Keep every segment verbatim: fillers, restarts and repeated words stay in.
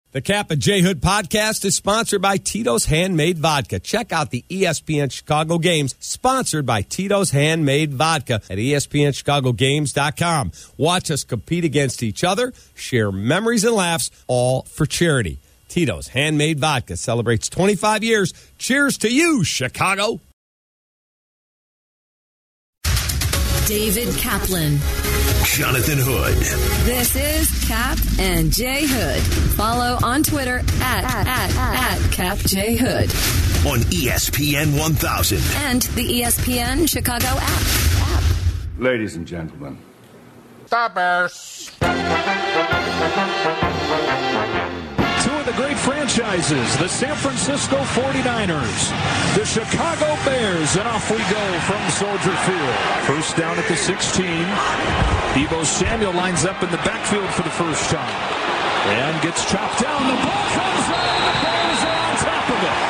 The Cap and J Hood podcast is sponsored by Tito's Handmade Vodka. Check out the E S P N Chicago games sponsored by Tito's Handmade Vodka at E S P N Chicago Games dot com. Watch us compete against each other, share memories and laughs, all for charity. Tito's Handmade Vodka celebrates twenty-five years. Cheers to you, Chicago. David Kaplan. Jonathan Hood. This is Cap and J Hood. Follow on Twitter at, at, at, at Cap J Hood. On E S P N one thousand. And the E S P N Chicago app. app. Ladies and gentlemen, the Bears. Two of the great franchises, the San Francisco forty-niners, the Chicago Bears, and off we go from Soldier Field. First down at the sixteen. Deebo Samuel lines up in the backfield for the first time and gets chopped down. The ball comes down. The Bears are on top of it.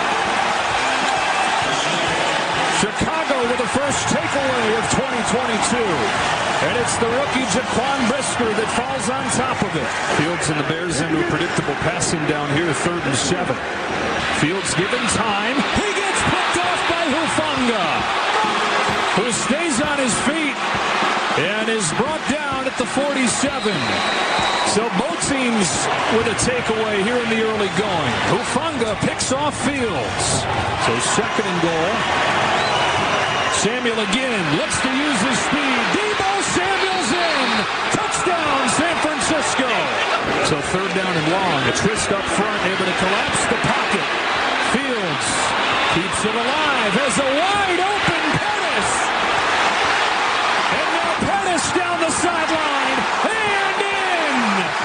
Chicago with the first takeaway of twenty twenty-two. And it's the rookie Jaquan Brisker that falls on top of it. Fields and the Bears into a predictable passing down here, third and seven. Fields given time. He gets picked off by Hufanga, who stays on his feet and is brought down at the forty-seven. So both teams with a takeaway here in the early going. Hufanga picks off Fields. So second and goal. Samuel again looks to use his speed. Deebo Samuel's in. Touchdown, San Francisco. So third down and long. A twist up front, able to collapse the pocket. Fields keeps it alive. Has a wide open Pettis. And now Pettis down the sideline. And in.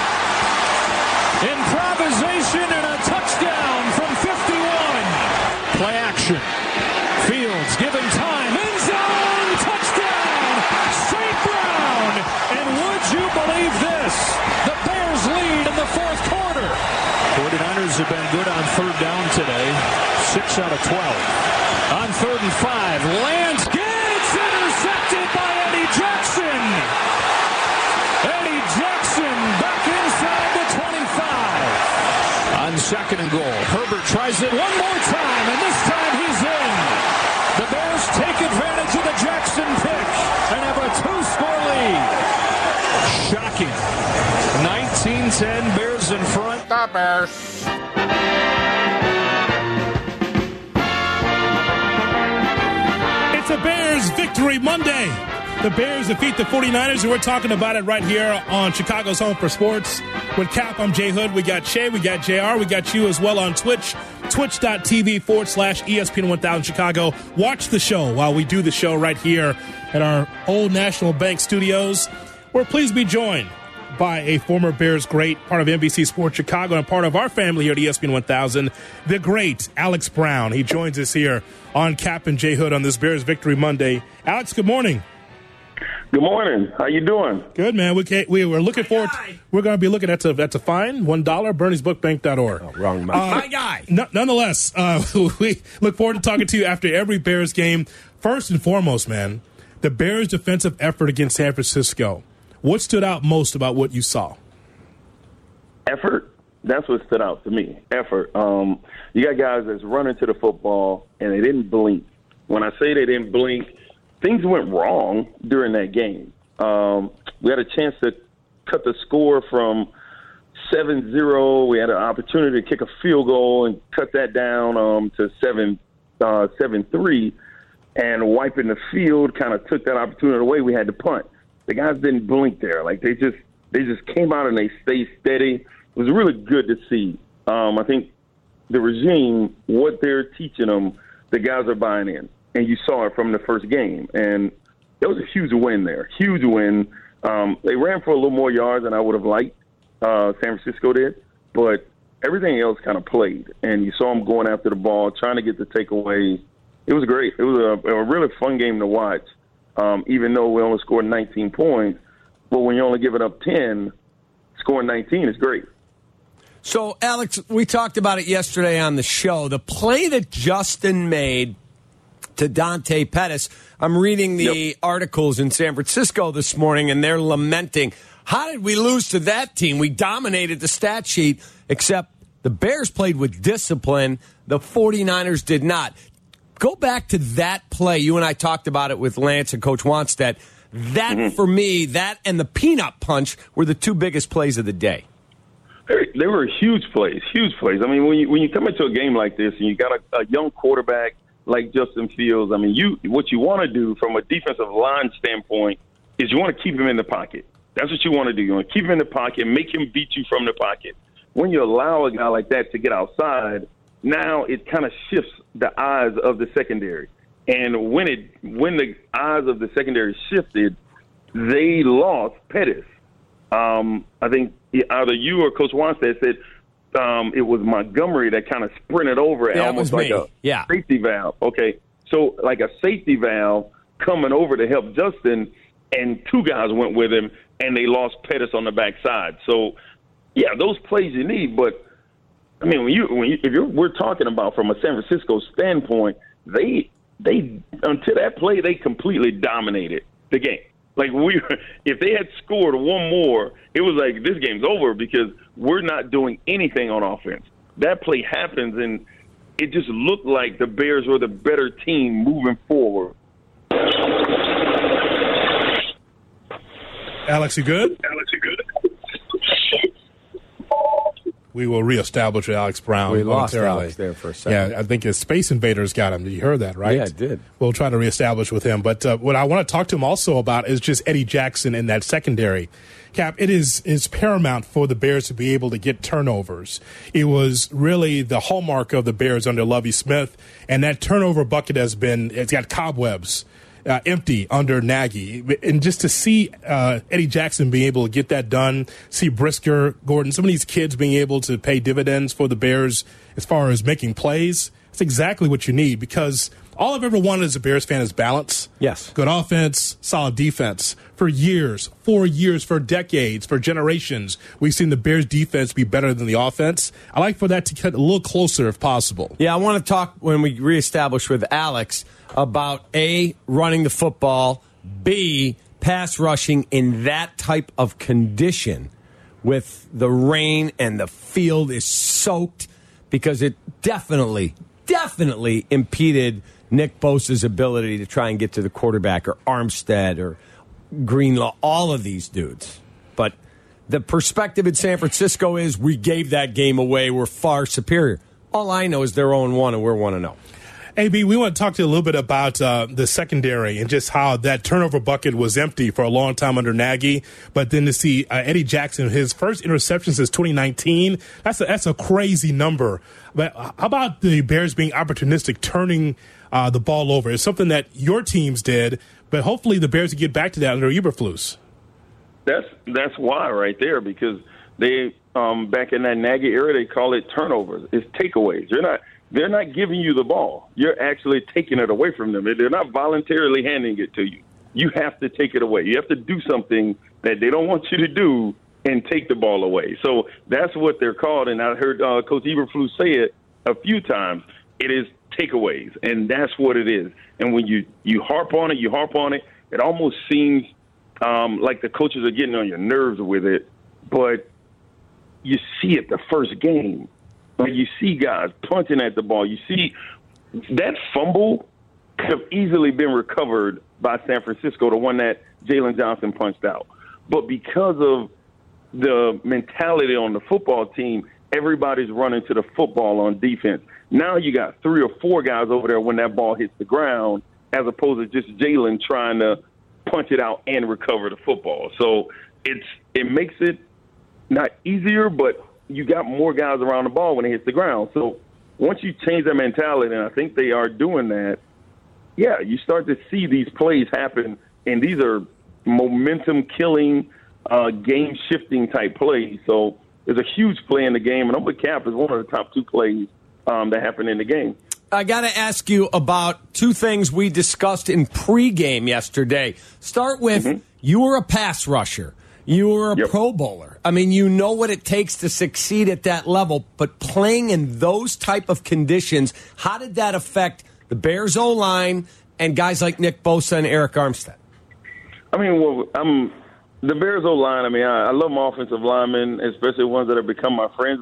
Improvisation and a touchdown from fifty-one. Play action. Fields given time. End zone. Touchdown. Saint Brown. And would you believe this? The Bears lead in the fourth quarter. forty-niners have been good on third down today. six out of twelve. On third and five. Lance gets intercepted by Eddie Jackson. Eddie Jackson back inside the twenty-five. On second and goal. Herbert tries it one more time, and this time he's in. The Bears take advantage of the Jackson pick and have a two-score lead. Shocking. nineteen ten, Bears in front. The Bears. It's a Bears Victory Monday. The Bears defeat the forty-niners, and we're talking about it right here on Chicago's Home for Sports. With Cap, I'm Jay Hood. We got Shay, we got J R, we got you as well on Twitch. Twitch.tv forward slash ESPN one thousand Chicago. Watch the show while we do the show right here at our Old National Bank studios. We're pleased to be joined by a former Bears great, part of N B C Sports Chicago, and part of our family here at E S P N one thousand, the great Alex Brown. He joins us here on Cap and J Hood on this Bears Victory Monday. Alex, good morning. Good morning. How you doing? Good, man. We can't, we were looking forward. To, we're going to be looking at the that's a fine one dollar. Bernie's Book Bank dot org. Oh, wrong, my, uh, my guy. N- nonetheless, uh, we look forward to talking to you after every Bears game. First and foremost, man, the Bears' defensive effort against San Francisco. What stood out most about what you saw? Effort. That's what stood out to me. Effort. Um, you got guys that's running to the football and they didn't blink. When I say they didn't blink, things went wrong during that game. Um, we had a chance to cut the score from seven zero. We had an opportunity to kick a field goal and cut that down um, to seven three. And wiping the field kind of took that opportunity away. We had to punt. The guys didn't blink there. Like they just they just came out and they stayed steady. It was really good to see. Um, I think the regime, what they're teaching them, the guys are buying in. And you saw it from the first game. And that was a huge win there, huge win. Um, they ran for a little more yards than I would have liked, uh, San Francisco did. But everything else kind of played. And you saw them going after the ball, trying to get the takeaways. It was great. It was a, a really fun game to watch, um, even though we only scored nineteen points. But when you're only giving up ten, scoring nineteen is great. So, Alex, we talked about it yesterday on the show. The play that Justin made to Dante Pettis, I'm reading the yep. articles in San Francisco this morning, and they're lamenting, how did we lose to that team? We dominated the stat sheet, except The Bears played with discipline. The 49ers did not. Go back to that play. You and I talked about it with Lance and Coach Wanstead. That, mm-hmm. for me, that and the peanut punch were the two biggest plays of the day. They were huge plays, huge plays. I mean, when you when you come into a game like this and you got a, a young quarterback like Justin Fields, I mean, you what you want to do from a defensive line standpoint is you want to keep him in the pocket. That's what you want to do. You want to keep him in the pocket, make him beat you from the pocket. When you allow a guy like that to get outside, now it kind of shifts the eyes of the secondary. And when it when the eyes of the secondary shifted, they lost Pettis. Um, I think either you or Coach Wanstead said um, it was Montgomery that kind of sprinted over it, yeah, almost it was like me. a yeah. safety valve. Okay, so like a safety valve coming over to help Justin, and two guys went with him, and they lost Pettis on the backside. So, yeah, those plays you need. But I mean, when you when you, if you're, we're talking about from a San Francisco standpoint, they they until that play they completely dominated the game. Like we, if they had scored one more, it was like this game's over because we're not doing anything on offense. That play happens, and it just looked like the Bears were the better team moving forward. Alex, you good? Alex, you good? We will reestablish Alex Brown. We lost momentarily. Alex there for a second. Yeah, I think his Space Invaders got him. You heard that, right? Yeah, I did. We'll try to reestablish with him. But uh, what I want to talk to him also about is just Eddie Jackson in that secondary. Cap, it is is paramount for the Bears to be able to get turnovers. It was really the hallmark of the Bears under Lovie Smith, and that turnover bucket has been, it's got cobwebs. Uh, empty under Nagy. And just to see uh, Eddie Jackson being able to get that done, see Brisker, Gordon, some of these kids being able to pay dividends for the Bears as far as making plays, it's exactly what you need because all I've ever wanted as a Bears fan is balance. Yes. Good offense, solid defense. For years, four years, for decades, for generations, we've seen the Bears defense be better than the offense. I like for that to get a little closer if possible. Yeah, I want to talk when we reestablish with Alex about A, running the football, B, pass rushing in that type of condition with the rain and the field is soaked because it definitely, definitely impeded Nick Bosa's ability to try and get to the quarterback or Armstead or Greenlaw, all of these dudes. But the perspective in San Francisco is we gave that game away. We're far superior. All I know is they're oh and one and we're one and oh. A B, we want to talk to you a little bit about uh, the secondary and just how that turnover bucket was empty for a long time under Nagy. But then to see uh, Eddie Jackson, his first interception since twenty nineteen, that's a, that's a crazy number. But how about the Bears being opportunistic, turning uh, the ball over? It's something that your teams did, but hopefully the Bears can get back to that under Eberflus. That's that's why right there because they um, back in that Nagy era they call it turnovers. It's takeaways. You're not. They're not giving you the ball. You're actually taking it away from them. They're not voluntarily handing it to you. You have to take it away. You have to do something that they don't want you to do and take the ball away. So that's what they're called. And I heard uh, Coach Eberflus say it a few times. It is takeaways, and that's what it is. And when you, you harp on it, you harp on it, it almost seems um, like the coaches are getting on your nerves with it. But you see it the first game. Like you see guys punching at the ball. You see that fumble could have easily been recovered by San Francisco, the one that Jalen Johnson punched out. But because of the mentality on the football team, everybody's running to the football on defense. Now you got three or four guys over there when that ball hits the ground, as opposed to just Jalen trying to punch it out and recover the football. So it's it makes it not easier, but you got more guys around the ball when it hits the ground. So once you change that mentality, and I think they are doing that, yeah, you start to see these plays happen, and these are momentum-killing, uh, game-shifting type plays. So there's a huge play in the game, and I'm with Cap is one of the top two plays um, that happened in the game. I got to ask you about two things we discussed in pregame yesterday. Start with mm-hmm. you were a pass rusher. You were a yep. Pro Bowler. I mean, you know what it takes to succeed at that level, but playing in those type of conditions, how did that affect the Bears O-line and guys like Nick Bosa and Eric Armstead? I mean, well, I'm the Bears O-line. I mean, I, I love my offensive linemen, especially ones that have become my friends, but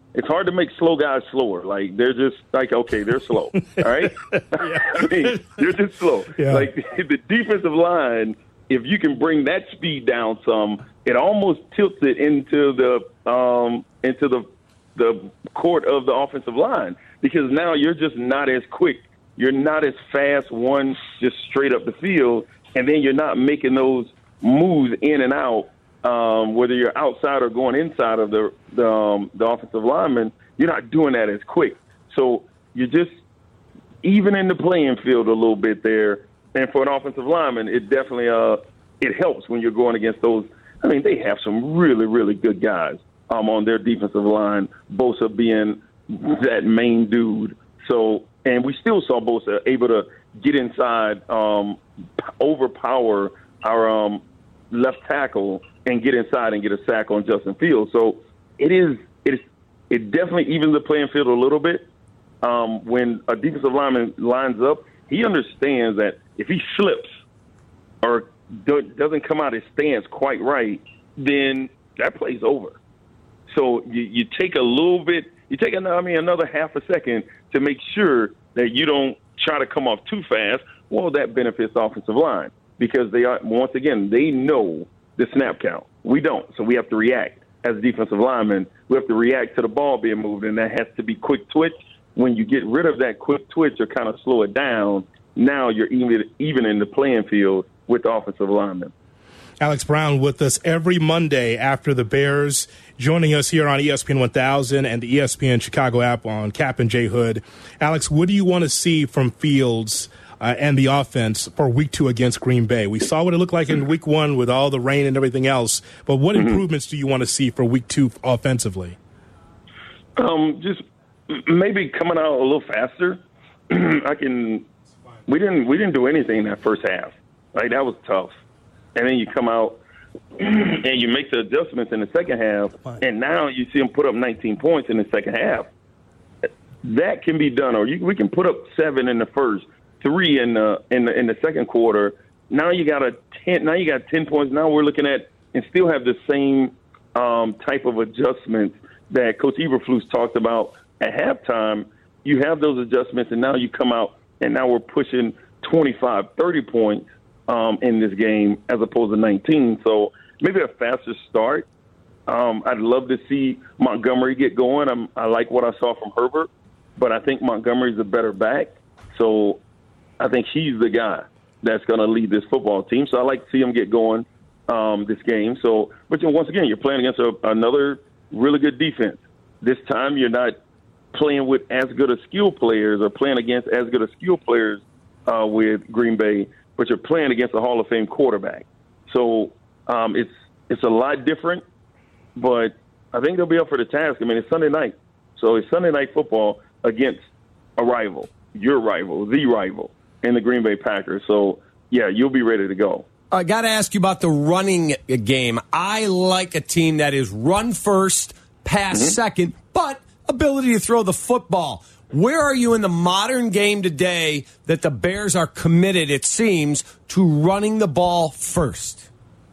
It's hard to make slow guys slower. Like, they're just like, okay, they're slow. All right? I mean, they're just slow. Yeah. Like, the defensive line, if you can bring that speed down some, it almost tilts it into the um, into the the court of the offensive line, because now you're just not as quick. You're not as fast, one, just straight up the field, and then you're not making those moves in and out, um, whether you're outside or going inside of the the, um, the offensive lineman. You're not doing that as quick. So you're just even in the playing field a little bit there. And for an offensive lineman, it definitely uh, it helps when you're going against those. I mean, they have some really, really good guys um, on their defensive line, Bosa being that main dude. So, and we still saw Bosa able to get inside, um, overpower our um, left tackle, and get inside and get a sack on Justin Fields. So it is it is it definitely evens the playing field a little bit. Um, when a defensive lineman lines up, he understands that if he slips or do, doesn't come out his stance quite right, then that play's over. So you, you take a little bit, you take another, I mean, another half a second to make sure that you don't try to come off too fast. Well, that benefits the offensive line because they are, once again, they know the snap count. We don't, so we have to react. As defensive linemen, we have to react to the ball being moved, and that has to be quick twitch. When you get rid of that quick twitch or kind of slow it down, now you're even even in the playing field with the offensive linemen. Alex Brown with us every Monday after the Bears, joining us here on E S P N one thousand and the E S P N Chicago app on Cap and J Hood. Alex, what do you want to see from Fields uh, and the offense for week two against Green Bay? We saw what it looked like in week one with all the rain and everything else, but what mm-hmm. improvements do you want to see for week two offensively? Um, just maybe coming out a little faster. I can. We didn't. We didn't do anything in that first half. Like, that was tough. And then you come out and you make the adjustments in the second half, and now you see them put up nineteen points in the second half. That can be done, or you, we can put up seven in the first, three in the in the in the second quarter. Now you got a ten. Now you got ten points. Now we're looking at and still have the same um, type of adjustments that Coach Eberflus talked about at halftime. You have those adjustments, and now you come out, and now we're pushing twenty-five, thirty points um, in this game as opposed to nineteen. So maybe a faster start. Um, I'd love to see Montgomery get going. I'm, I like what I saw from Herbert, but I think Montgomery's a better back. So I think he's the guy that's going to lead this football team. So I like to see him get going um, this game. So, but once again, you're playing against a, another really good defense. This time you're not playing with as good a skill players or playing against as good a skill players uh, with Green Bay, but you're playing against a Hall of Fame quarterback. So um, it's it's a lot different, but I think they'll be up for the task. I mean, it's Sunday night. So it's Sunday night football against a rival, your rival, the rival in the Green Bay Packers. So, yeah, you'll be ready to go. I got to ask you about the running game. I like a team that is run first, pass mm-hmm. second, but ability to throw the football. Where are you in the modern game today that the Bears are committed, it seems, to running the ball first?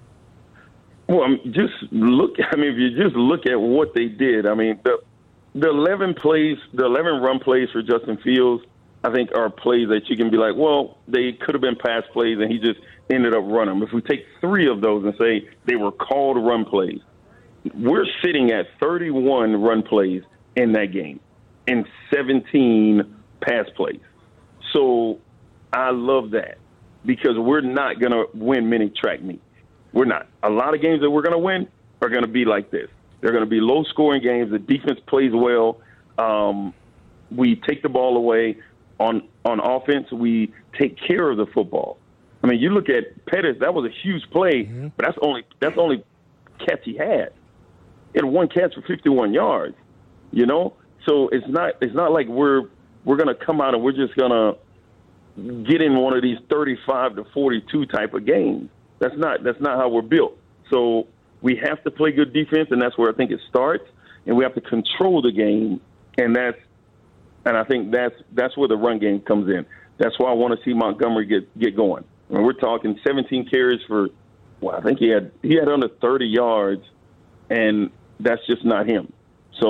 Well, just look. I mean, if you just look at what they did, I mean, the the eleven plays, the eleven run plays for Justin Fields, I think are plays that you can be like, well, they could have been pass plays, and he just ended up running. If we take three of those and say they were called run plays, we're sitting at thirty-one run plays in that game and seventeen pass plays. So I love that because we're not going to win many track meets. We're not. A lot of games that we're going to win are going to be like this. They're going to be low-scoring games. The defense plays well. Um, we take the ball away. On on offense, we take care of the football. I mean, you look at Pettis, that was a huge play, mm-hmm. but that's only that's the only catch he had. He had one catch for fifty-one yards. You know, so it's not it's not like we're we're going to come out and we're just going to get in one of these thirty-five to forty-two type of games. That's not that's not how we're built. So we have to play good defense, and that's where I think it starts. And we have to control the game, and that's and I think that's that's where the run game comes in. That's why I want to see Montgomery get get going. I mean, we're talking seventeen carries for, well, I think he had he had under thirty yards, and that's just not him. So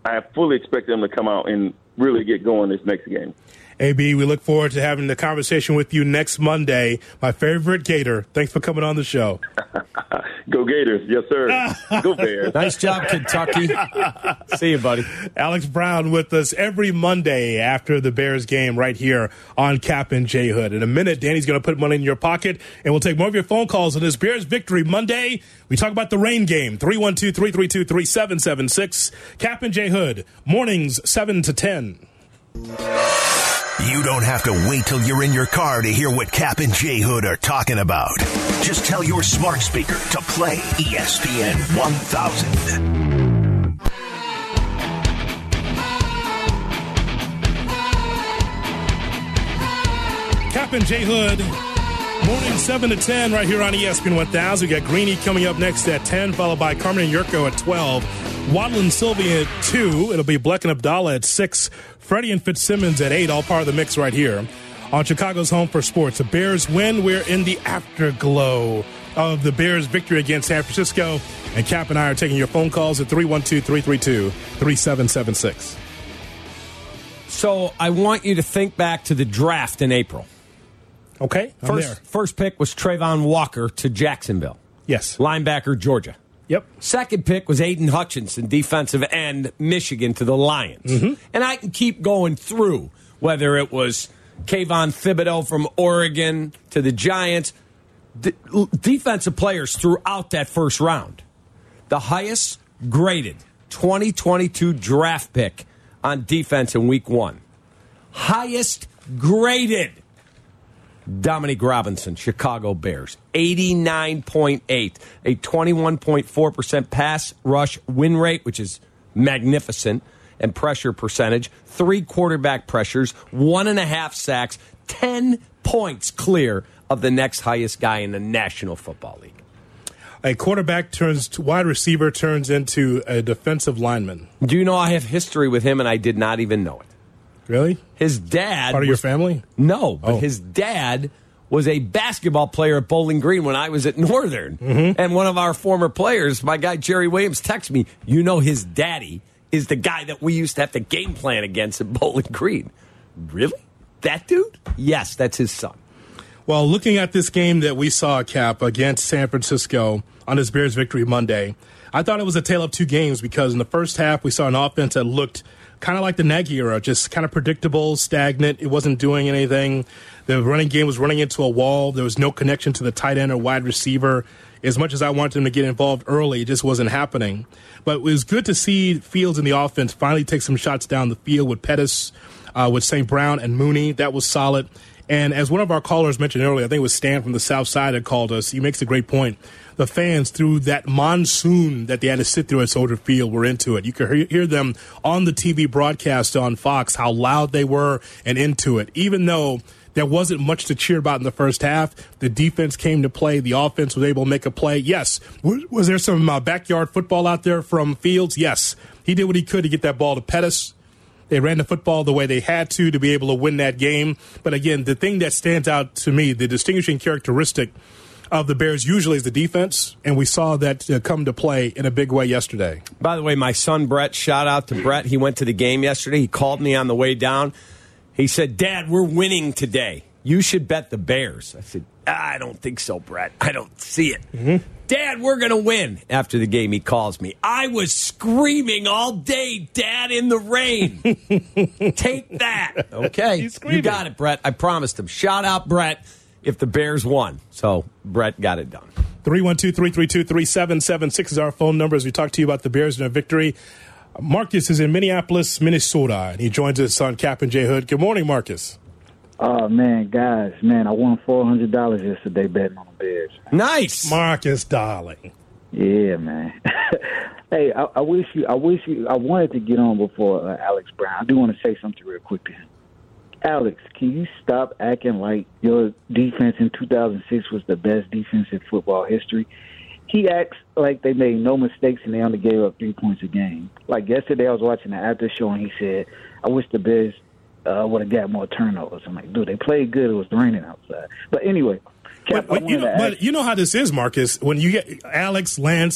I fully expect them to come out and really get going this next game. A B, we look forward to having the conversation with you next Monday. My favorite Gator. Thanks for coming on the show. Go Gators. Yes, sir. Go Bears. Nice job, Kentucky. See you, buddy. Alex Brown with us every Monday after the Bears game right here on Cap and J Hood. In a minute, Danny's going to put money in your pocket, and we'll take more of your phone calls on this Bears Victory Monday. We talk about the rain game, three one two, three three two, three seven seven six. Cap and J Hood, mornings seven to ten. You don't have to wait till you're in your car to hear what Cap and J Hood are talking about. Just tell your smart speaker to play E S P N one thousand. Cap and J Hood, morning seven to ten right here on E S P N one thousand. We got Greeny coming up next at ten, followed by Carmen and Yurko at twelve. Waddle and Sylvia at two. It'll be Bleck and Abdallah at six. Freddie and Fitzsimmons at eight, all part of the mix right here on Chicago's Home for Sports. The Bears win. We're in the afterglow of the Bears' victory against San Francisco. And Cap and I are taking your phone calls at three one two, three three two, three seven seven six. So I want you to think back to the draft in April. Okay, I'm first, there. First pick was Trayvon Walker to Jacksonville. Yes. Linebacker, Georgia. Yep. Second pick was Aiden Hutchinson, defensive end, Michigan, to the Lions. Mm-hmm. And I can keep going through, whether it was Kayvon Thibodeau from Oregon to the Giants. D- defensive players throughout that first round. The highest graded twenty twenty-two draft pick on defense in week one. Highest graded. Dominique Robinson, Chicago Bears, eighty-nine point eight, a twenty-one point four percent pass rush win rate, which is magnificent, and pressure percentage, three quarterback pressures, one and a half sacks, ten points clear of the next highest guy in the National Football League. A quarterback turns to wide receiver, turns into a defensive lineman. Do you know I have history with him, and I did not even know it? Really? His dad... Part of was, your family? No, but oh. his dad was a basketball player at Bowling Green when I was at Northern. Mm-hmm. And one of our former players, my guy Jerry Williams, texted me, you know his daddy is the guy that we used to have to game plan against at Bowling Green. Really? That dude? Yes, that's his son. Well, looking at this game that we saw, Cap, against San Francisco on this Bears Victory Monday, I thought it was a tale of two games because in the first half we saw an offense that looked kind of like the Nagy era, just kind of predictable, stagnant. It wasn't doing anything. The running game was running into a wall. There was no connection to the tight end or wide receiver. As much as I wanted them to get involved early, it just wasn't happening. But it was good to see Fields in the offense finally take some shots down the field with Pettis, uh, with Saint Brown and Mooney. That was solid. And as one of our callers mentioned earlier, I think it was Stan from the South Side that called us. He makes a great point. The fans, through that monsoon that they had to sit through at Soldier Field, were into it. You could hear them on the T V broadcast on Fox, how loud they were and into it. Even though there wasn't much to cheer about in the first half, the defense came to play. The offense was able to make a play. Yes. Was there some uh, backyard football out there from Fields? Yes. He did what he could to get that ball to Pettis. They ran the football the way they had to to be able to win that game. But again, the thing that stands out to me, the distinguishing characteristic of the Bears usually is the defense, and we saw that uh, come to play in a big way yesterday. By the way, my son Brett, shout out to Brett. He went to the game yesterday. He called me on the way down. He said, Dad, we're winning today. You should bet the Bears. I said, I don't think so, Brett. I don't see it. Mm-hmm. Dad, we're going to win. After the game, he calls me. I was screaming all day, Dad, in the rain. Take that. Okay. You got it, Brett. I promised him. Shout out, Brett, if the Bears won. So Brett got it done. three one two, three three two, three seven seven six is our phone number as we talk to you about the Bears and their victory. Marcus is in Minneapolis, Minnesota, and he joins us on Cap and J Hood. Good morning, Marcus. Oh, man, guys, man, I won four hundred dollars yesterday betting on the Bears. Nice. Marcus, darling. Yeah, man. Hey, I, I wish you, I wish you, I wanted to get on before uh, Alex Brown. I do want to say something real quick to him. Alex, can you stop acting like your defense in two thousand six was the best defense in football history? He acts like they made no mistakes and they only gave up three points a game. Like yesterday I was watching the after show and he said, I wish the Bears uh, would have got more turnovers. I'm like, dude, they played good. It was raining outside. But anyway. Cap, but, but, you know, but you know how this is, Marcus. When you get Alex, Lance,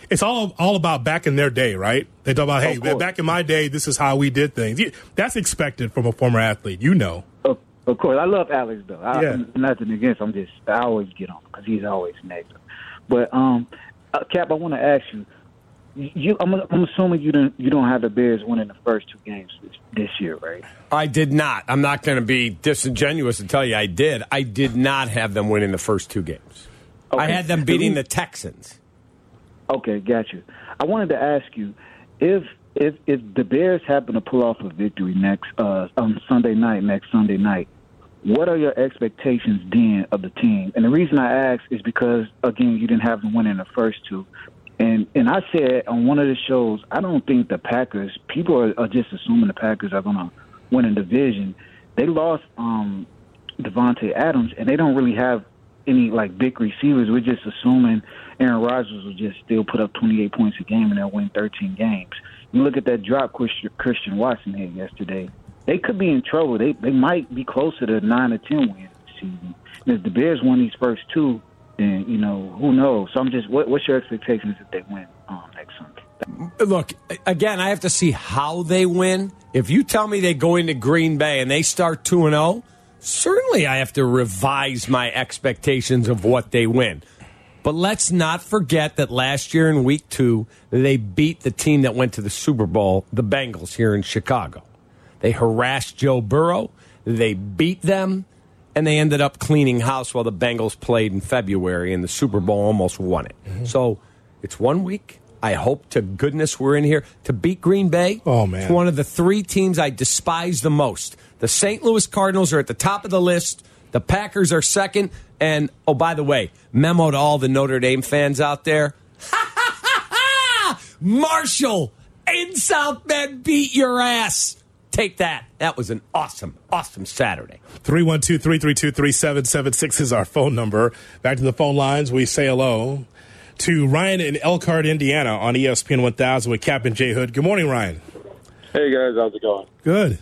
it's all all about back in their day, right? They talk about, hey, back in my day, this is how we did things. That's expected from a former athlete, you know. Of, of course. I love Alex, though. I, Yeah. I'm nothing against him. I'm just, I always get on him because he's always negative. But, um, uh, Cap, I want to ask you, you I'm, I'm assuming you don't, you don't have the Bears winning the first two games this, this year, right? I did not. I'm not going to be disingenuous and tell you I did. I did not have them winning the first two games. Okay. I had them beating the Texans. Okay, got you. I wanted to ask you, if if if the Bears happen to pull off a victory next uh, on Sunday night, next Sunday night, what are your expectations then of the team? And the reason I ask is because, again, you didn't have them winning the first two. And and I said on one of the shows, I don't think the Packers, people are, are just assuming the Packers are going to win a division. They lost um, Devontae Adams, and they don't really have any, like, big receivers. We're just assuming Aaron Rodgers will just still put up twenty-eight points a game and they'll win thirteen games. You look at that drop Christian Watson had yesterday. They could be in trouble. They they might be closer to nine or ten wins this season. And if the Bears win these first two, then, you know, who knows? So I'm just, what, what's your expectations if they win um, next Sunday? Look, again, I have to see how they win. If you tell me they go into Green Bay and they start two and oh, certainly I have to revise my expectations of what they win. But let's not forget that last year in week two, they beat the team that went to the Super Bowl, the Bengals, here in Chicago. They harassed Joe Burrow. They beat them. And they ended up cleaning house while the Bengals played in February, and the Super Bowl almost won it. Mm-hmm. So it's one week. I hope to goodness we're in here to beat Green Bay. Oh, man. It's one of the three teams I despise the most. The Saint Louis Cardinals are at the top of the list. The Packers are second. And, oh, by the way, memo to all the Notre Dame fans out there. Marshall in South Bend beat your ass. Take that. That was an awesome, awesome Saturday. three one two, three three two, three seven seven six is our phone number. Back to the phone lines. We say hello to Ryan in Elkhart, Indiana on E S P N one thousand with Cap and J Hood. Good morning, Ryan. Hey, guys. How's it going? Good.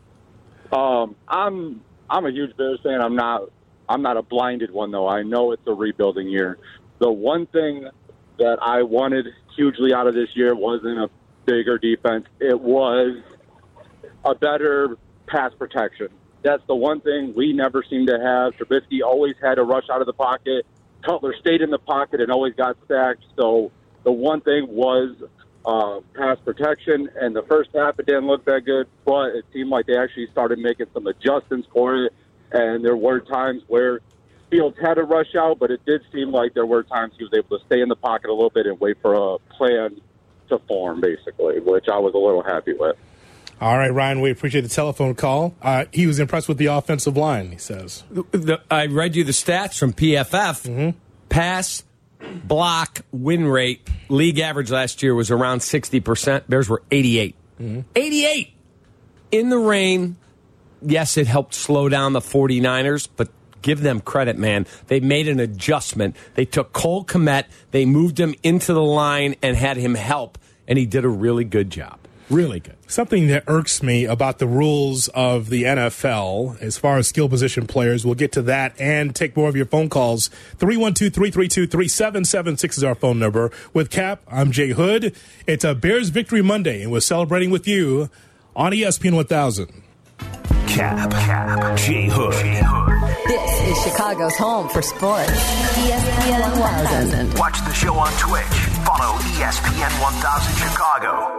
Um, I'm I'm a huge Bears fan. I'm not I'm not a blinded one, though. I know it's a rebuilding year. The one thing that I wanted hugely out of this year wasn't a bigger defense. It was a better pass protection. That's the one thing we never seem to have. Trubisky always had to rush out of the pocket. Cutler stayed in the pocket and always got sacked. So the one thing was uh, pass protection. And the first half, it didn't look that good, but it seemed like they actually started making some adjustments for it. And there were times where Fields had to rush out, but it did seem like there were times he was able to stay in the pocket a little bit and wait for a plan to form, basically, which I was a little happy with. All right, Ryan, we appreciate the telephone call. Uh, he was impressed with the offensive line, he says. The, I read you the stats from P F F. Mm-hmm. Pass, block, win rate. League average last year was around sixty percent. Bears were eighty-eight. Mm-hmm. eighty-eight! In the rain, yes, it helped slow down the 49ers, but give them credit, man. They made an adjustment. They took Cole Kmet, they moved him into the line and had him help, and he did a really good job. Really good. Something that irks me about the rules of the N F L as far as skill position players, we'll get to that and take more of your phone calls. three one two, three three two, three seven seven six is our phone number. With Cap, I'm Jay Hood. It's a Bears Victory Monday, and we're celebrating with you on E S P N one thousand. Cap, Cap, Jay Hood. This is Chicago's home for sports. E S P N one thousand. Watch the show on Twitch. Follow E S P N one thousand Chicago.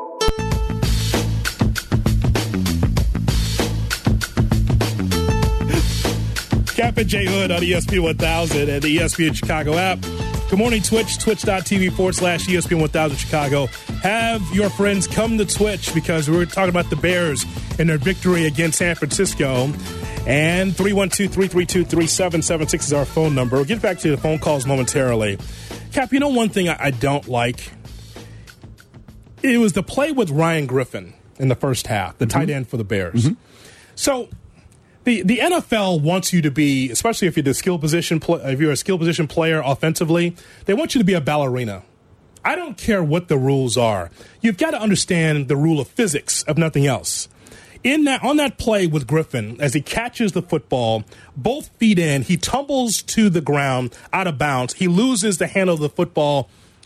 Cap and J Hood on E S P N one thousand and the E S P N Chicago app. Good morning, Twitch, twitch.tv forward slash ESPN one thousand Chicago. Have your friends come to Twitch because we're talking about the Bears and their victory against San Francisco. And three one two, three three two, three seven seven six is our phone number. We'll get back to the phone calls momentarily. Cap, you know one thing I don't like? It was the play with Ryan Griffin in the first half, the mm-hmm. tight end for the Bears. Mm-hmm. So the the N F L wants you to be, especially if you're the skill position, if you're a skill position player offensively, they want you to be a ballerina. I don't care what the rules are. You've got to understand the rule of physics, if nothing else. In that, on that play with Griffin, as he catches the football, both feet in, he tumbles to the ground out of bounds. He loses the handle of the football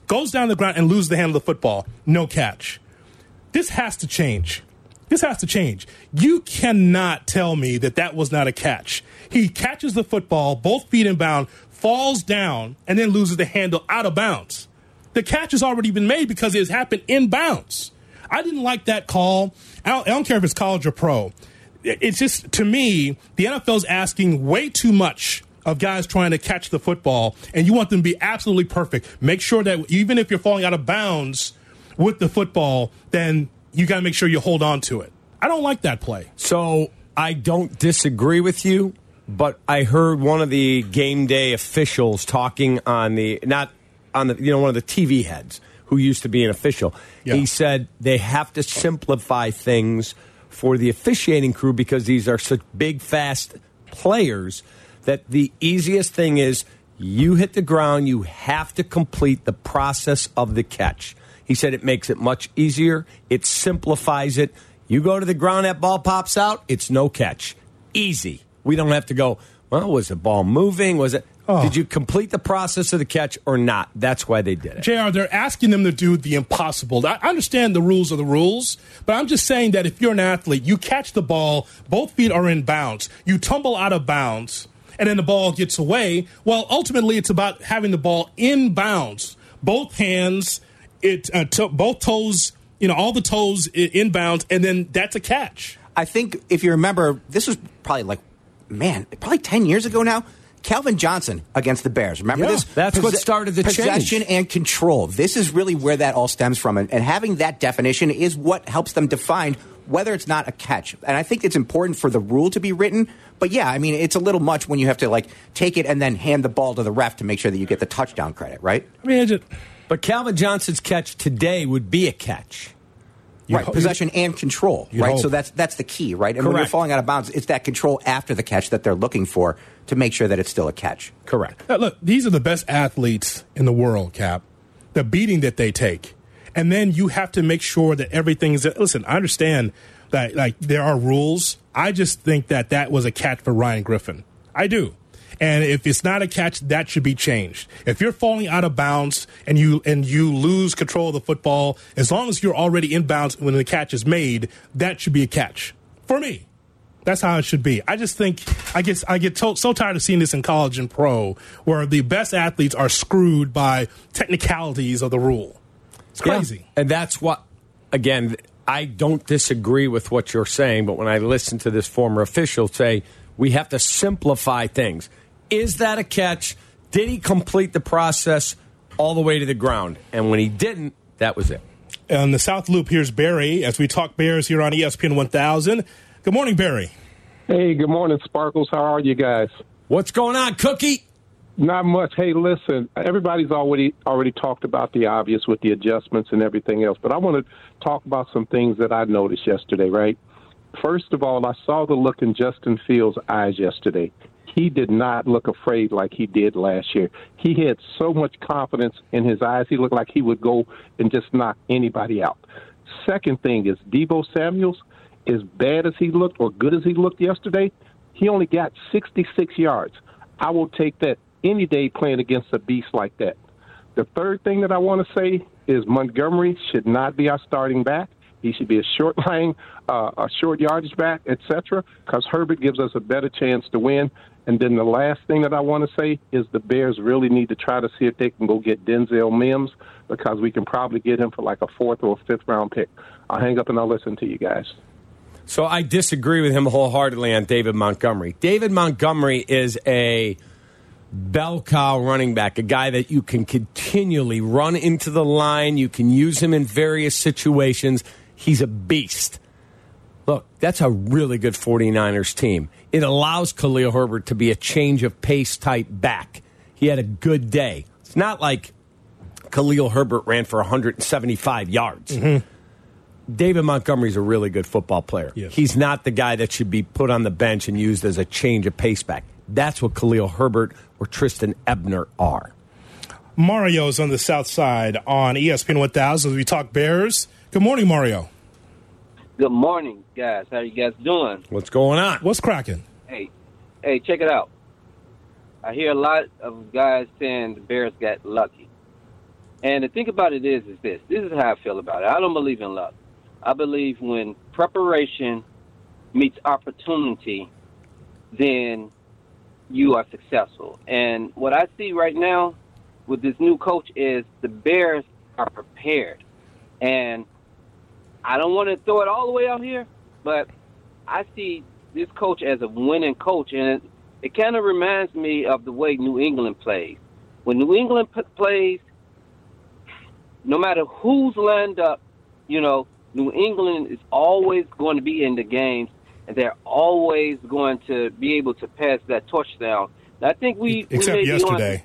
goes down the ground and loses the handle of the football. No catch. This has to change. This has to change. You cannot tell me that that was not a catch. He catches the football, both feet inbound, falls down, and then loses the handle out of bounds. The catch has already been made because it has happened in bounds. I didn't like that call. I don't, I don't care if it's college or pro. It's just, to me, the N F L is asking way too much of guys trying to catch the football, and you want them to be absolutely perfect. Make sure that even if you're falling out of bounds with the football, then you got to make sure you hold on to it. I don't like that play. So I don't disagree with you, but I heard one of the game day officials talking on the, not on the, you know, one of the T V heads who used to be an official. Yeah. He said they have to simplify things for the officiating crew because these are such big, fast players that the easiest thing is you hit the ground, you have to complete the process of the catch. He said it makes it much easier. It simplifies it. You go to the ground, that ball pops out, it's no catch. Easy. We don't have to go, well, was the ball moving? Was it? Oh. Did you complete the process of the catch or not? That's why they did it. J R, they're asking them to do the impossible. I understand the rules are the rules, but I'm just saying that if you're an athlete, you catch the ball, both feet are in bounds, you tumble out of bounds, and then the ball gets away. Well, ultimately, it's about having the ball in bounds. Both hands, it uh, to, both toes, you know, all the toes in bounds, and then that's a catch. I think if you remember, this was probably like, man, probably ten years ago now. Calvin Johnson against the Bears. Remember yeah, this? That's Pos- what started the possession change. Possession and control. This is really where that all stems from. And, and having that definition is what helps them define whether it's not a catch. And I think it's important for the rule to be written. But, yeah, I mean, it's a little much when you have to, like, take it and then hand the ball to the ref to make sure that you get the touchdown credit, right? I mean, just, but Calvin Johnson's catch today would be a catch. Right, ho- possession and control, right? Hope. So that's that's the key, right? And Correct. when you're falling out of bounds, it's that control after the catch that they're looking for to make sure that it's still a catch. Correct. Now, look, these are the best athletes in the world, Cap. The beating that they take. And then you have to make sure that everything's... Listen, I understand that, like, there are rules. I just think that that was a catch for Ryan Griffin. I do. And if it's not a catch, that should be changed. If you're falling out of bounds and you and you lose control of the football, as long as you're already in bounds when the catch is made, that should be a catch. For me. That's how it should be. I just think I guess I get to- so tired of seeing this in college and pro where the best athletes are screwed by technicalities of the rule. It's crazy. Yeah. And that's what, again, I don't disagree with what you're saying, but when I listen to this former official say, we have to simplify things. Is that a catch? Did he complete the process all the way to the ground? And when he didn't, that was it. On the South Loop, here's Barry as we talk Bears here on E S P N one thousand. Good morning, Barry. Hey, good morning, Sparkles. How are you guys? What's going on, Cookie? Not much. Hey, listen, everybody's already already talked about the obvious with the adjustments and everything else, but I want to talk about some things that I noticed yesterday, right? First of all, I saw the look in Justin Fields' eyes yesterday. He did not look afraid like he did last year. He had so much confidence in his eyes. He looked like he would go and just knock anybody out. Second thing is Deebo Samuels, as bad as he looked or good as he looked yesterday, he only got sixty-six yards. I will take that any day playing against a beast like that. The third thing that I want to say is Montgomery should not be our starting back. He should be a short line, uh, a short yardage back, et cetera, because Herbert gives us a better chance to win. And then the last thing that I want to say is the Bears really need to try to see if they can go get Denzel Mims because we can probably get him for like a fourth or a fifth round pick. I'll hang up and I'll listen to you guys. So I disagree with him wholeheartedly on David Montgomery. David Montgomery is a bell cow running back, a guy that you can continually run into the line. You can use him in various situations. He's a beast. Look, that's a really good 49ers team. It allows Khalil Herbert to be a change of pace type back. He had a good day. It's not like Khalil Herbert ran for one hundred seventy-five yards. Mm-hmm. David Montgomery's a really good football player. Yes. He's not the guy that should be put on the bench and used as a change of pace back. That's what Khalil Herbert or Tristan Ebner are. Mario's on the south side on E S P N one thousand as we talk Bears. Good morning, Mario. Good morning, guys. How you guys doing? What's going on? What's cracking? Hey, hey, check it out. I hear a lot of guys saying the Bears got lucky. And the thing about it is, is this. This is how I feel about it. I don't believe in luck. I believe when preparation meets opportunity, then you are successful. And what I see right now with this new coach is the Bears are prepared. And I don't want to throw it all the way out here, but I see this coach as a winning coach. And it, it kind of reminds me of the way New England plays. When New England p- plays, no matter who's lined up, you know, New England is always going to be in the games, and they're always going to be able to pass that touchdown. I think we except we yesterday.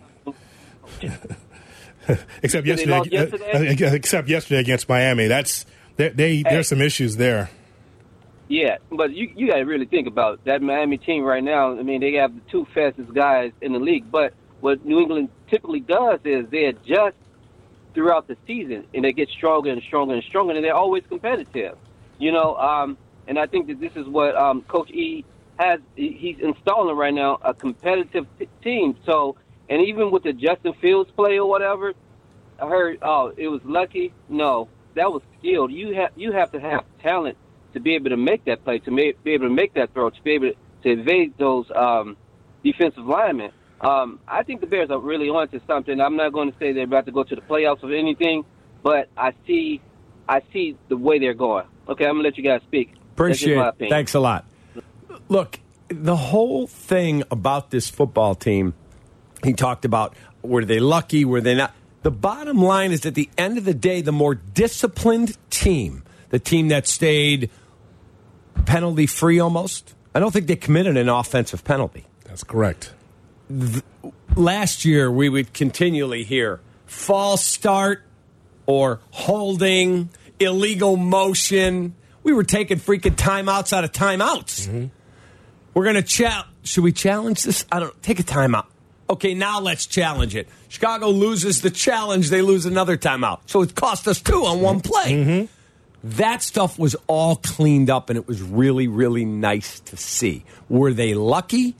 except yesterday, yesterday? Uh, except yesterday against Miami. That's they, they hey. There's some issues there. Yeah, but you you got to really think about that Miami team right now. I mean, they have the two fastest guys in the league, but what New England typically does is they adjust throughout the season, and they get stronger and stronger and stronger, and they're always competitive. You know, um, and I think that this is what um, Coach E has. He's installing right now, a competitive t- team. So, and even with the Justin Fields play or whatever, I heard, oh, it was lucky. No, that was skilled. You have you have to have talent to be able to make that play, to ma- be able to make that throw, to be able to evade those um, defensive linemen. Um, I think the Bears are really on to something. I'm not going to say they're about to go to the playoffs or anything, but I see I see the way they're going. Okay, I'm going to let you guys speak. Appreciate it. Thanks a lot. Look, the whole thing about this football team, he talked about, were they lucky, were they not? The bottom line is, at the end of the day, the more disciplined team, the team that stayed penalty-free almost, I don't think they committed an offensive penalty. That's correct. The, last year, we would continually hear false start or holding, illegal motion. We were taking freaking timeouts out of timeouts. Mm-hmm. We're going to challenge. Should we challenge this? I don't take a timeout. Okay, now let's challenge it. Chicago loses the challenge. They lose another timeout. So it cost us two on one play. Mm-hmm. That stuff was all cleaned up, and it was really, really nice to see. Were they lucky?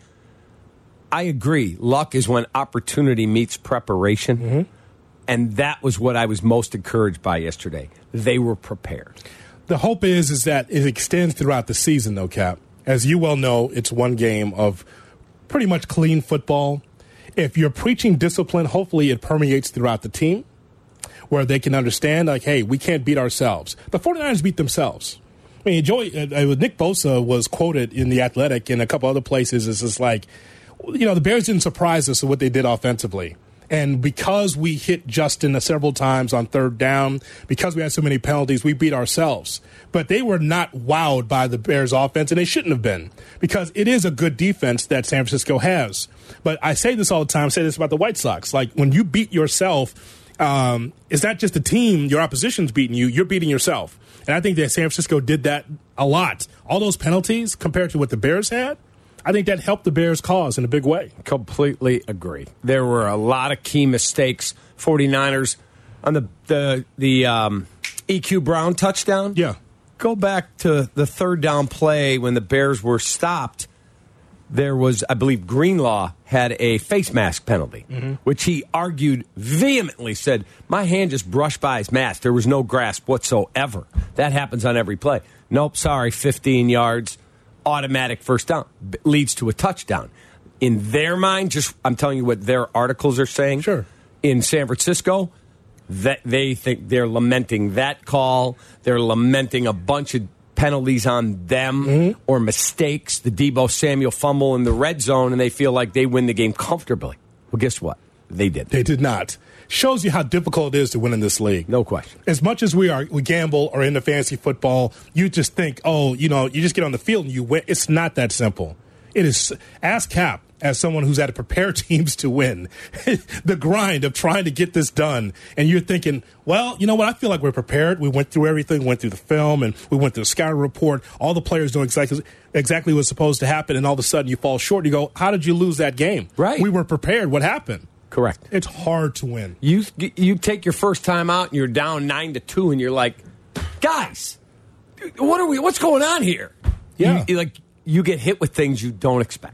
I agree. Luck is when opportunity meets preparation. Mm-hmm. And that was what I was most encouraged by yesterday. They were prepared. The hope is is that it extends throughout the season, though, Cap. As you well know, it's one game of pretty much clean football. If you're preaching discipline, hopefully it permeates throughout the team, where they can understand, like, hey, we can't beat ourselves. The 49ers beat themselves. I mean, Joey, uh, Nick Bosa was quoted in The Athletic and a couple other places. It's just like, you know, the Bears didn't surprise us with what they did offensively. And because we hit Justin several times on third down, because we had so many penalties, we beat ourselves. But they were not wowed by the Bears' offense, and they shouldn't have been, because it is a good defense that San Francisco has. But I say this all the time, I say this about the White Sox. Like, when you beat yourself, um, it's not just the team, your opposition's beating you, you're beating yourself. And I think that San Francisco did that a lot. All those penalties compared to what the Bears had, I think that helped the Bears' cause in a big way. Completely agree. There were a lot of key mistakes. 49ers on the the, the um, E Q Brown touchdown. Yeah. Go back to the third down play when the Bears were stopped. There was, I believe, Greenlaw had a face mask penalty, mm-hmm. which he argued vehemently, said, my hand just brushed by his mask. There was no grasp whatsoever. That happens on every play. Nope, sorry, fifteen yards. Automatic first down leads to a touchdown. In their mind, just I'm telling you what their articles are saying. Sure. In San Francisco, that they think they're lamenting that call. They're lamenting a bunch of penalties on them mm-hmm. or mistakes. The Deebo Samuel fumble in the red zone, and they feel like they win the game comfortably. Well, guess what? They did. They did not. Shows you how difficult it is to win in this league. No question. As much as we are, we gamble or into fantasy football, you just think, oh, you know, you just get on the field and you win. It's not that simple. It is. Ask Cap, as someone who's had to prepare teams to win, the grind of trying to get this done. And you're thinking, well, you know what? I feel like we're prepared. We went through everything, went through the film, and we went through the scouting report. All the players doing exactly, exactly what's supposed to happen. And all of a sudden you fall short. You go, how did you lose that game? Right. We were prepared. What happened? Correct. It's hard to win. You you take your first time out and you're down nine to two, and you're like, guys, what are we? What's going on here? Yeah, you, like you get hit with things you don't expect.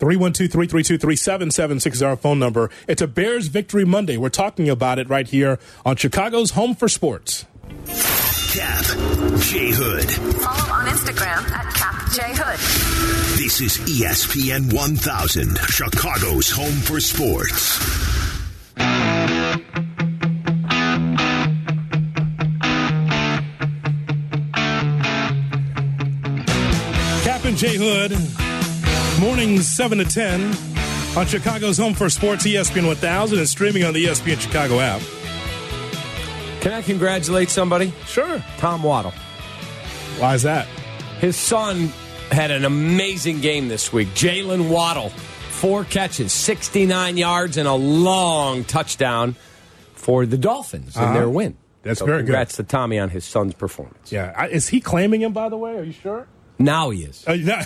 three one two, three three two, three seven seven six is our phone number. It's a Bears Victory Monday. We're talking about it right here on Chicago's Home for Sports. Cap, J Hood. Follow on Instagram at Cap J Hood. This is E S P N one thousand, Chicago's Home for Sports. Cap and J Hood, mornings seven to ten on Chicago's Home for Sports, E S P N one thousand, and streaming on the E S P N Chicago app. Can I congratulate somebody? Sure. Tom Waddle. Why is that? His son had an amazing game this week. Jalen Waddle, four catches, sixty-nine yards, and a long touchdown for the Dolphins in Uh-huh. their win. That's so very good. Congrats to Tommy on his son's performance. Yeah. I, is he claiming him, by the way? Are you sure? Now he is. Uh, now,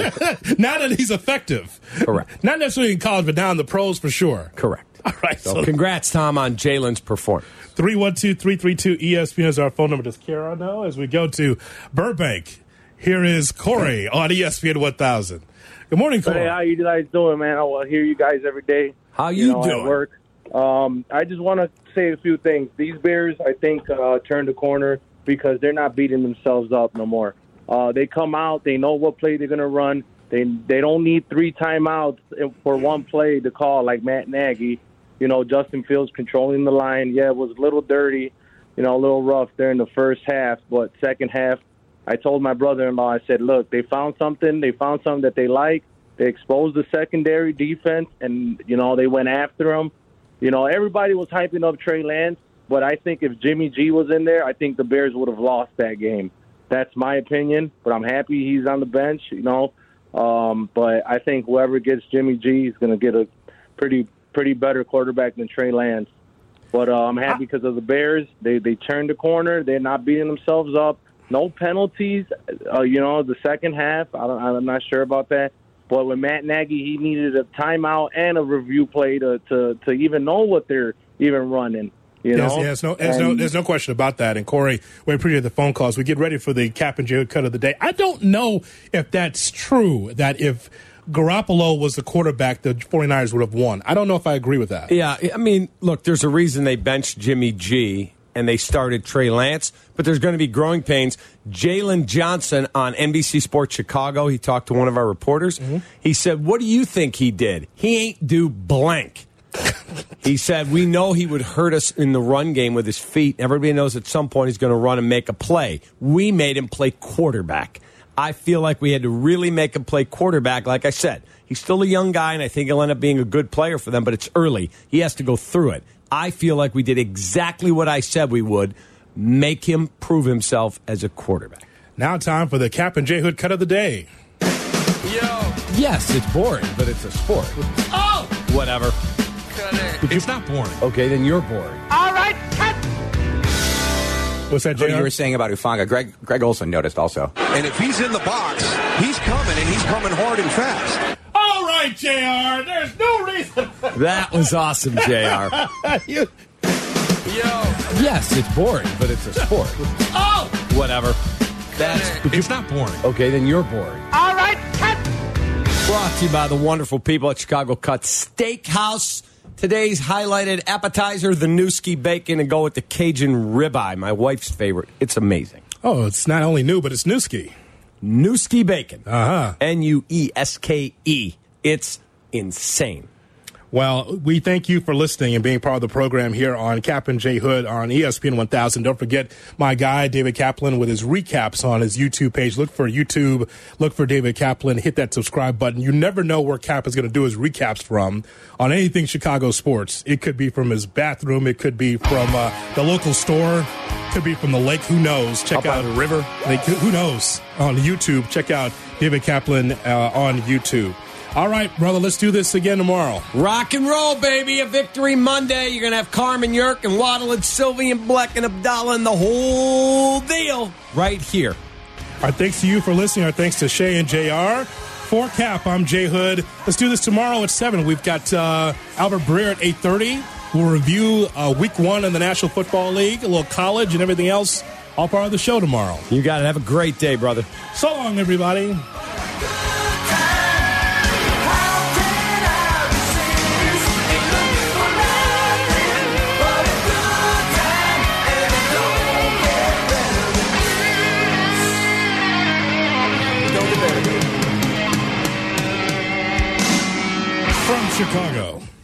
now that he's effective. Correct. Not necessarily in college, but now in the pros for sure. Correct. All right. So, So, congrats, Tom, on Jalen's performance. three one two, three three two, E S P N is our phone number. Does Kara know? As we go to Burbank, here is Corey on E S P N one thousand. Good morning, Corey. Hey, how you guys doing, man? I will hear you guys every day. How you, know, doing? At work. Um, I just want to say a few things. These Bears, I think, uh, turned the corner because they're not beating themselves up no more. Uh, they come out, they know what play they're going to run. They they don't need three timeouts for one play to call like Matt Nagy. You know, Justin Fields controlling the line. Yeah, it was a little dirty, you know, a little rough there in the first half. But second half, I told my brother-in-law, I said, look, they found something. They found something that they like. They exposed the secondary defense, and, you know, they went after them. You know, everybody was hyping up Trey Lance, but I think if Jimmy G was in there, I think the Bears would have lost that game. That's my opinion, but I'm happy he's on the bench, you know. Um, but I think whoever gets Jimmy G is going to get a pretty pretty better quarterback than Trey Lance. But uh, I'm happy because of the Bears. They they turned the corner. They're not beating themselves up. No penalties. Uh, you know, the second half, I don't, I'm not sure about that. But with Matt Nagy, he needed a timeout and a review play to, to, to even know what they're even running. You yes, know? yes, no, there's, no, there's no question about that. And, Corey, we appreciate the phone calls. We get ready for the Cap and J cut of the day. I don't know if that's true, that if Garoppolo was the quarterback, the 49ers would have won. I don't know if I agree with that. Yeah, I mean, look, there's a reason they benched Jimmy G and they started Trey Lance, but there's going to be growing pains. Jalen Johnson on N B C Sports Chicago, he talked to one of our reporters. Mm-hmm. He said, what do you think he did? He ain't do blank. He said, we know he would hurt us in the run game with his feet. Everybody knows at some point he's going to run and make a play. We made him play quarterback. I feel like we had to really make him play quarterback. Like I said, he's still a young guy, and I think he'll end up being a good player for them, but it's early. He has to go through it. I feel like we did exactly what I said we would, make him prove himself as a quarterback. Now time for the Cap and J Hood cut of the day. Yo. Yes, it's boring, but it's a sport. Oh! Whatever. It's not boring. Okay, then you're boring. All right, cut. What's that, J R? What you were saying about Ufanga, Greg Greg Olson noticed also. And if he's in the box, he's coming, and he's coming hard and fast. All right, J R, there's no reason. That was awesome, J R. you... Yo. Yes, it's boring, but it's a sport. Oh! Whatever. That's It's not boring. Okay, then you're boring. All right, cut. Brought to you by the wonderful people at Chicago Cut Steakhouse. Today's highlighted appetizer, the Newski bacon, and go with the Cajun ribeye, my wife's favorite. It's amazing. Oh, it's not only new, but it's Newski. Newski bacon. Uh-huh. N U E S K E. It's insane. Well, we thank you for listening and being part of the program here on Cap and J Hood on E S P N one thousand. Don't forget my guy, David Kaplan, with his recaps on his YouTube page. Look for YouTube. Look for David Kaplan. Hit that subscribe button. You never know where Cap is going to do his recaps from on anything Chicago sports. It could be from his bathroom. It could be from uh, the local store. Could be from the lake. Who knows? Check Up out by the river. Like, who knows? On YouTube. Check out David Kaplan uh, on YouTube. All right, brother, let's do this again tomorrow. Rock and roll, baby. A victory Monday. You're going to have Carmen Yerk and Waddle and Sylvie and Bleck and Abdallah and the whole deal right here. Our thanks to you for listening. Our thanks to Shay and J R. For Cap, I'm Jay Hood. Let's do this tomorrow at seven. We've got uh, Albert Breer at eight thirty. We'll review uh, week one in the National Football League, a little college and everything else. All part of the show tomorrow. You got it. Have a great day, brother. So long, everybody. From Chicago,